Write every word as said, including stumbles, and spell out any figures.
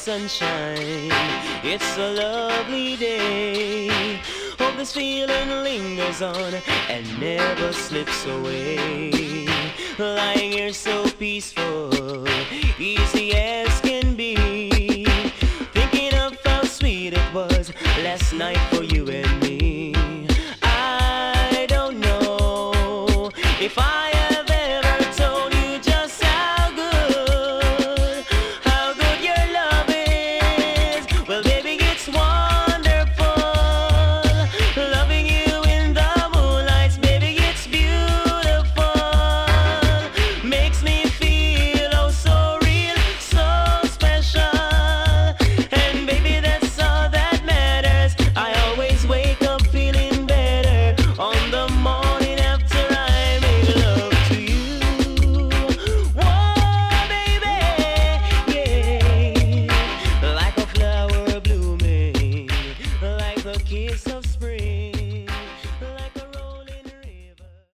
sunshine. It's a lovely day. Hope this feeling lingers on and never slips away. Lying here so peaceful, easy as can be. Thinking of how sweet it was last night for you and me. I don't know if I have ever told you just how good, how good your love is. Well, baby, it's wonderful. Loving you in the moonlights, baby, it's beautiful. Makes me feel oh so real, so special. And baby, that's all that matters. I always wake up feeling better on the morning after I make love to you. Whoa, baby, yeah. Like a flower blooming, like a kiss of